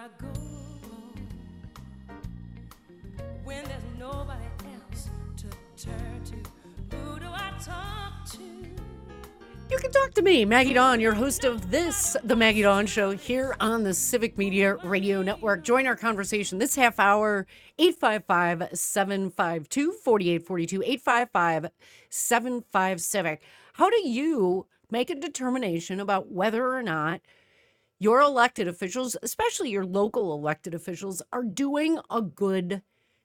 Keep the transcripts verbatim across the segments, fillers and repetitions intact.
I go when there's nobody else to turn to? Who do I talk to? You can talk to me, Maggie Dawn, your host of this, The Maggie Dawn Show, here on the Civic Media Radio Network. Join our conversation this half hour, eight five five, seven five two, four eight four two, eight five five, seven five Civic. How do you make a determination about whether or not your elected officials, especially your local elected officials, are doing a good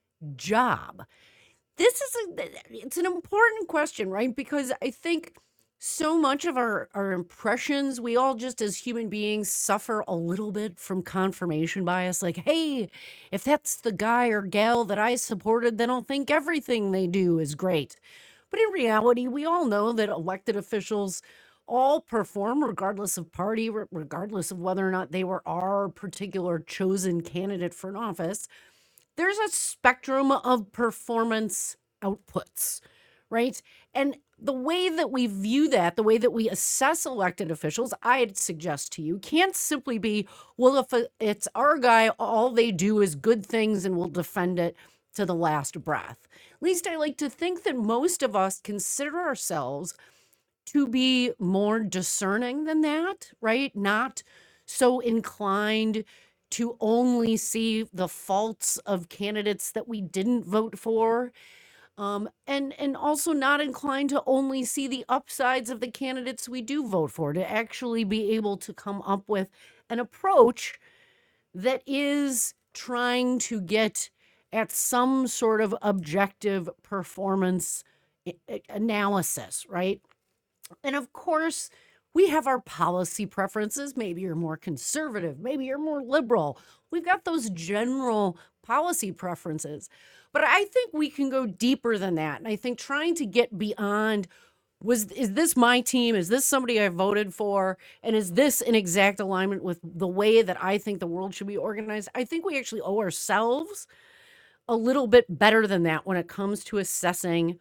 job? This is a, it's an important question, right? Because I think so much of our, our impressions, we all just as human beings suffer a little bit from confirmation bias. Like, hey, if that's the guy or gal that I supported, then I'll think everything they do is great. But in reality, we all know that elected officials all perform regardless of party, re- regardless of whether or not they were our particular chosen candidate for an office. There's a spectrum of performance outputs, right? And the way that we view that, the way that we assess elected officials, I'd suggest to you, can't simply be, well, if it's our guy, all they do is good things and we'll defend it to the last breath. At least I like to think that most of us consider ourselves to be more discerning than that, right? Not so inclined to only see the faults of candidates that we didn't vote for. Um, and and also not inclined to only see the upsides of the candidates we do vote for, to actually be able to come up with an approach that is trying to get at some sort of objective performance i- i- analysis, right? And of course, we have our policy preferences. Maybe you're more conservative, maybe you're more liberal. We've got those general policy preferences. But I think we can go deeper than that. And I think trying to get beyond, was is this my team? Is this somebody I voted for? And is this in exact alignment with the way that I think the world should be organized? I think we actually owe ourselves a little bit better than that when it comes to assessing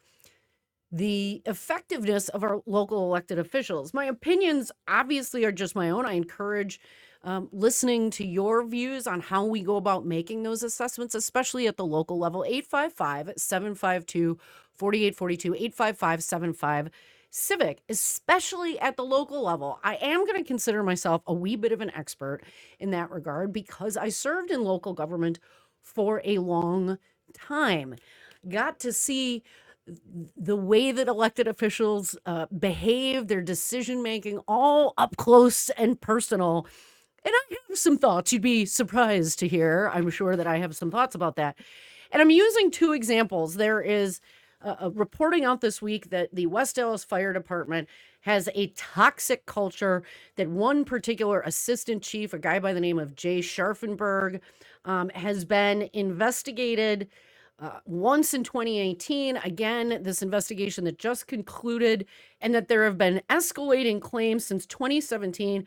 the effectiveness of our local elected officials. My opinions obviously are just my own. I encourage um, listening to your views on how we go about making those assessments, especially at the local level. eight five five, seven five two, four eight four two, eight five five, seven five Civic, especially at the local level. I am going to consider myself a wee bit of an expert in that regard because I served in local government for a long time. Got to see the way that elected officials uh, behave, their decision making, all up close and personal. And I have some thoughts. You'd be surprised to hear. I'm sure that I have some thoughts about that. And I'm using two examples. There is uh, a reporting out this week that the West Dallas Fire Department has a toxic culture, that one particular assistant chief, a guy by the name of Jay Scharfenberg, um, has been investigated uh, once in twenty eighteen. Again, this investigation that just concluded, and that there have been escalating claims since twenty seventeen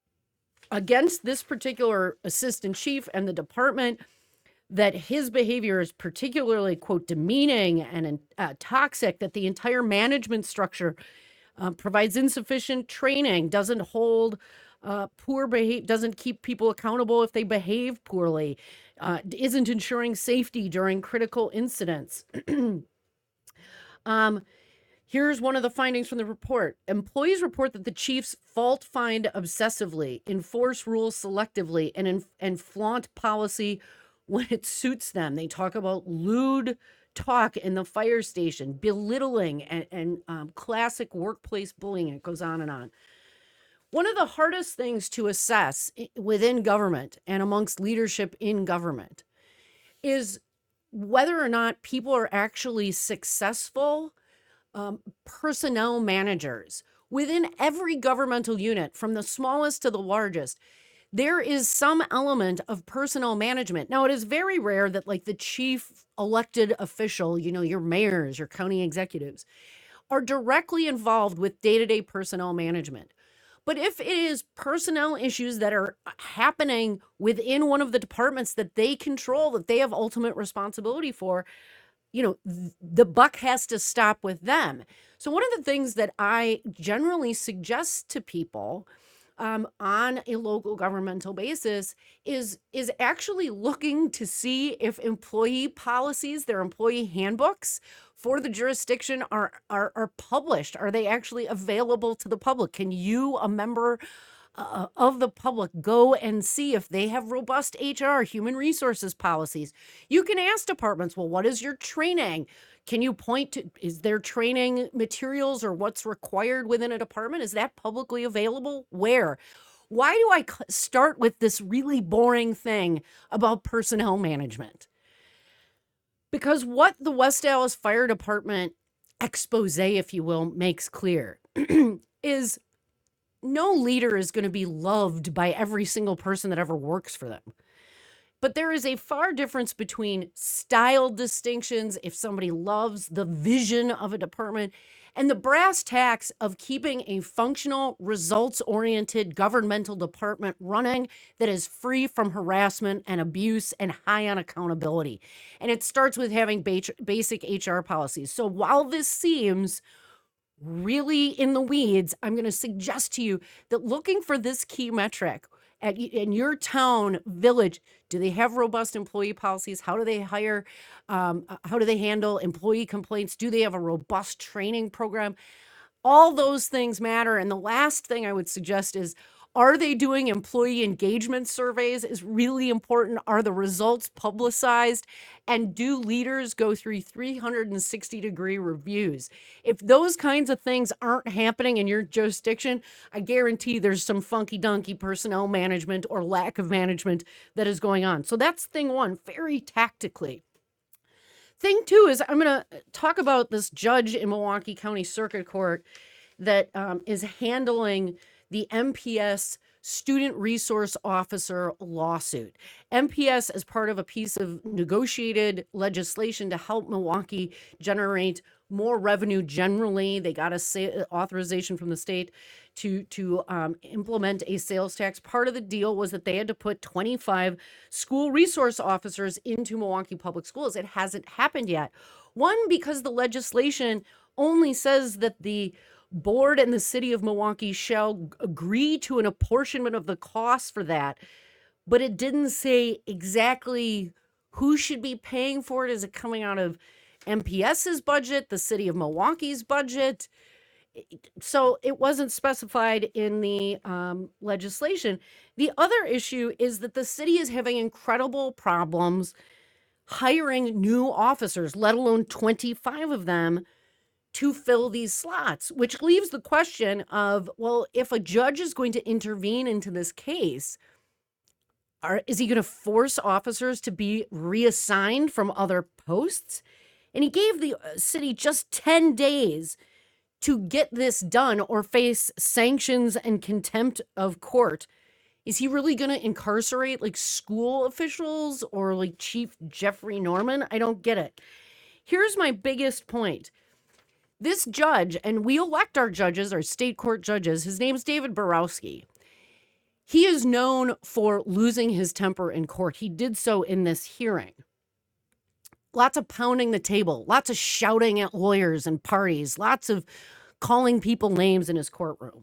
against this particular assistant chief and the department, that his behavior is particularly, quote, demeaning and uh, toxic, that the entire management structure uh, provides insufficient training, doesn't hold uh, poor behavior, doesn't keep people accountable if they behave poorly, uh, isn't ensuring safety during critical incidents. um, Here's one of the findings from the report. Employees report that the chiefs fault find obsessively, enforce rules selectively, and in, and flaunt policy when it suits them. They talk about lewd talk in the fire station, belittling, and, and um, classic workplace bullying. It goes on and on. One of the hardest things to assess i- within government and amongst leadership in government is whether or not people are actually successful um, personnel managers. Within every governmental unit, from the smallest to the largest, there is some element of personnel management. Now, it is very rare that, like, the chief elected official, you know, your mayors, your county executives, are directly involved with day to day personnel management. But if it is personnel issues that are happening within one of the departments that they control, that they have ultimate responsibility for, you know, th- the buck has to stop with them. So one of the things that I generally suggest to people um, on a local governmental basis is is actually looking to see if employee policies, their employee handbooks for the jurisdiction are are are published. Are they actually available to the public? Can you, a member uh, of the public, go and see if they have robust H R, human resources policies? You can ask departments, well, what is your training? Can you point to, is there training materials or what's required within a department? Is that publicly available? Where? Why do I c- start with this really boring thing about personnel management? Because what the West Dallas Fire Department expose, if you will, makes clear is no leader is going to be loved by every single person that ever works for them. But there is a far difference between style distinctions, if somebody loves the vision of a department, and the brass tacks of keeping a functional, results-oriented governmental department running that is free from harassment and abuse and high on accountability. And it starts with having ba- basic H R policies. So while this seems really in the weeds, I'm going to suggest to you that looking for this key metric at y- in your town, village, do they have robust employee policies? How do they hire? Um, uh, how do they handle employee complaints? Do they have a robust training program? All those things matter. And the last thing I would suggest is, are they doing employee engagement surveys is really important. Are the results publicized? And do leaders go through three hundred sixty degree reviews? If those kinds of things aren't happening in your jurisdiction, I guarantee there's some funky dunky personnel management or lack of management that is going on. So that's thing one, very tactically. Thing two is I'm going to talk about this judge in Milwaukee County Circuit Court that um, is handling the M P S Student Resource Officer lawsuit. M P S as part of a piece of negotiated legislation to help Milwaukee generate more revenue generally. They got a sa- authorization from the state to to um, implement a sales tax. Part of the deal was that they had to put twenty-five school resource officers into Milwaukee Public Schools. It hasn't happened yet. One, because the legislation only says that the board and the city of Milwaukee shall g- agree to an apportionment of the cost for that, but it didn't say exactly who should be paying for it. Is it coming out of MPS's budget, the city of Milwaukee's budget? It- So it wasn't specified in the um, legislation. The other issue is that the city is having incredible problems hiring new officers, let alone twenty-five of them to fill these slots, which leaves the question of, well, if a judge is going to intervene into this case, are, is he going to force officers to be reassigned from other posts? And he gave the uh, city just ten days to get this done or face sanctions and contempt of court. Is he really going to incarcerate like school officials or like Chief Jeffrey Norman? I don't get it. Here's my biggest point. This judge, and we elect our judges, our state court judges, his name's David Borowski. He is known for losing his temper in court. He did so in this hearing. Lots of pounding the table, lots of shouting at lawyers and parties, lots of calling people names in his courtroom.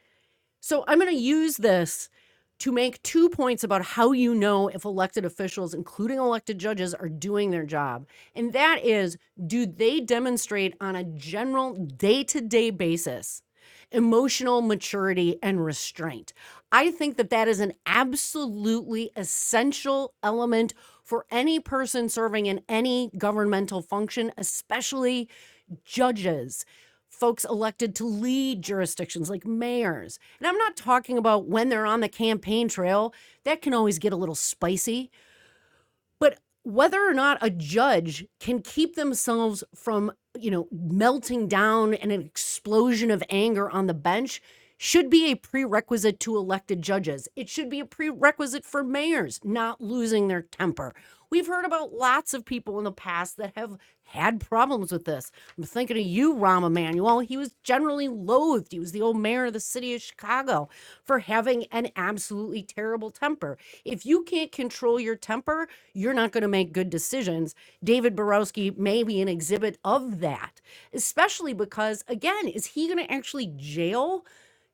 So I'm going to use this to make two points about how you know if elected officials, including elected judges, are doing their job. And that is, do they demonstrate on a general day-to-day basis emotional maturity and restraint? I think that that is an absolutely essential element for any person serving in any governmental function, especially judges, folks elected to lead jurisdictions like mayors. And I'm not talking about when they're on the campaign trail. That can always get a little spicy. But whether or not a judge can keep themselves from, you know, melting down in an explosion of anger on the bench should be a prerequisite to elected judges. It should be a prerequisite for mayors not losing their temper. We've heard about lots of people in the past that have had problems with this. I'm thinking of you, Rahm Emanuel. He was generally loathed. He was the old mayor of the city of Chicago for having an absolutely terrible temper. If you can't control your temper, you're not going to make good decisions. David Borowski may be an exhibit of that, especially because, again, is he going to actually jail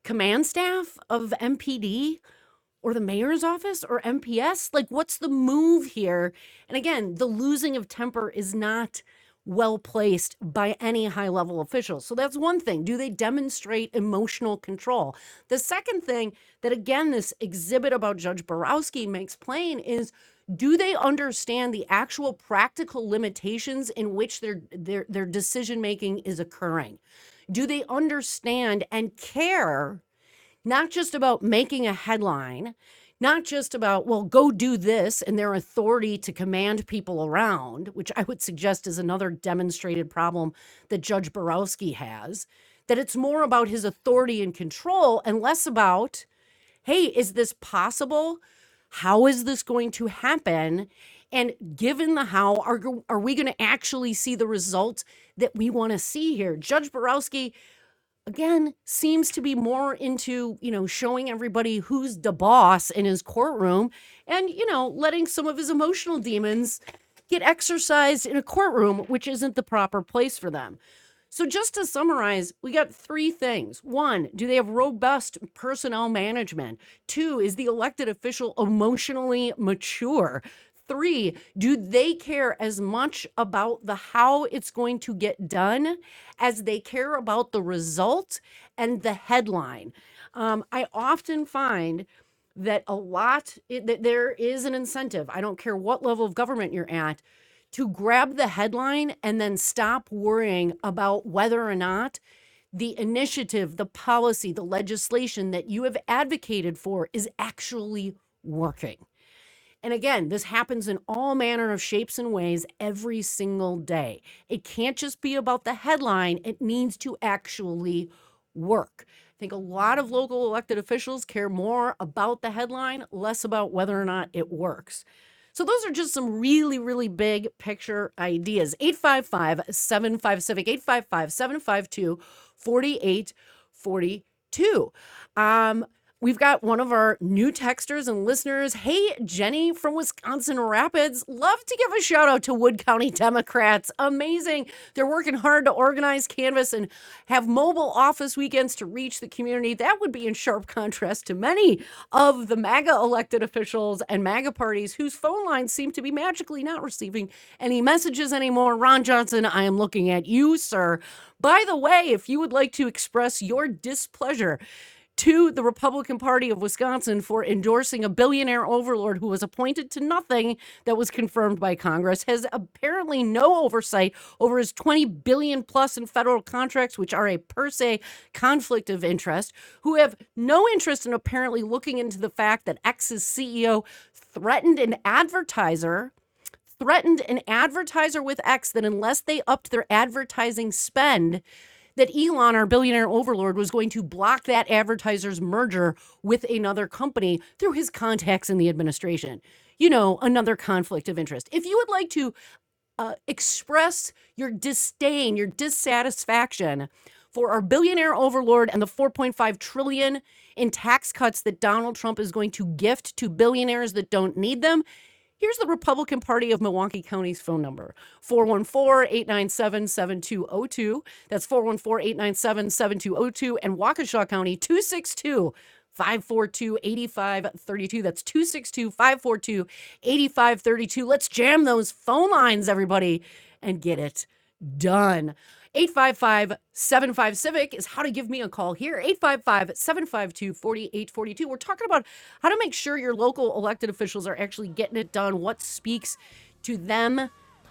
command staff of M P D or the mayor's office or M P S? Like, what's the move here? And again, the losing of temper is not well placed by any high level officials. So that's one thing. Do they demonstrate emotional control? The second thing that, again, this exhibit about Judge Borowski makes plain is, do they understand the actual practical limitations in which their their their decision making is occurring? Do they understand and care not just about making a headline, not just about, well, go do this and their authority to command people around, which I would suggest is another demonstrated problem that Judge Borowski has, that it's more about his authority and control and less about, hey, is this possible? How is this going to happen? And given the how, are, are we going to actually see the results that we want to see here? Judge Borowski, again, seems to be more into, you know, showing everybody who's the boss in his courtroom and, you know, letting some of his emotional demons get exercised in a courtroom, which isn't the proper place for them. So just to summarize, we got three things. One, do they have robust personnel management? Two, is the elected official emotionally mature? Three, do they care as much about the how it's going to get done as they care about the result and the headline? Um, I often find that a lot, it, that there is an incentive, I don't care what level of government you're at, to grab the headline and then stop worrying about whether or not the initiative, the policy, the legislation that you have advocated for is actually working. And again, this happens in all manner of shapes and ways every single day. It can't just be about the headline. It needs to actually work. I think a lot of local elected officials care more about the headline, less about whether or not it works. So those are just some really, really big picture ideas. eight five five, seven five, civic, eight five five, seven five two, four eight four two. Um, We've got one of our new texters and listeners. Hey, Jenny from Wisconsin Rapids. Love to give a shout out to Wood County Democrats. Amazing. They're working hard to organize, canvas, and have mobile office weekends to reach the community. That would be in sharp contrast to many of the MAGA elected officials and MAGA parties whose phone lines seem to be magically not receiving any messages anymore. Ron Johnson, I am looking at you, sir. By the way, if you would like to express your displeasure to the Republican Party of Wisconsin for endorsing a billionaire overlord who was appointed to nothing that was confirmed by Congress, has apparently no oversight over his twenty billion dollars plus in federal contracts, which are a per se conflict of interest, who have no interest in apparently looking into the fact that X's C E O threatened an advertiser threatened an advertiser with X that unless they upped their advertising spend, that Elon, our billionaire overlord, was going to block that advertiser's merger with another company through his contacts in the administration. You know, another conflict of interest. If you would like to uh, express your disdain, your dissatisfaction for our billionaire overlord and the four point five trillion dollars in tax cuts that Donald Trump is going to gift to billionaires that don't need them, here's the Republican Party of Milwaukee County's phone number, four one four, eight nine seven, seven two zero two. That's four one four, eight nine seven, seven two zero two. And Waukesha County, two six two, five four two, eight five three two. That's two six two, five four two, eight five three two. Let's jam those phone lines, everybody, and get it done. eight five five, seven five, civic is how to give me a call here. eight five five, seven five two, four eight four two. We're talking about how to make sure your local elected officials are actually getting it done, what speaks to them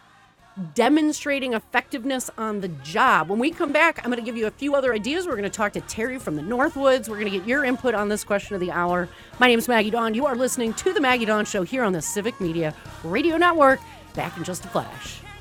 demonstrating effectiveness on the job. When we come back, I'm going to give you a few other ideas. We're going to talk to Terry from the Northwoods. We're going to get your input on this question of the hour. My name is Maggie Dawn. You are listening to The Maggie Dawn Show here on the Civic Media Radio Network. Back in just a flash.